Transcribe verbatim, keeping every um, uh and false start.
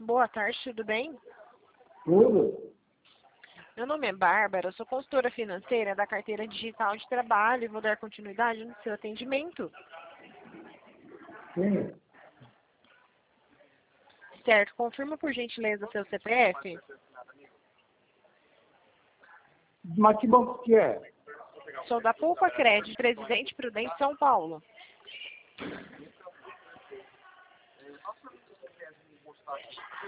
Boa tarde, tudo bem? Tudo? Meu nome é Bárbara, eu sou consultora financeira da carteira digital de trabalho e vou dar continuidade no seu atendimento. Sim. Certo, confirma por gentileza seu C P F. Mas que banco que é? Sou da Poupa Crédito, Presidente Prudente, São Paulo.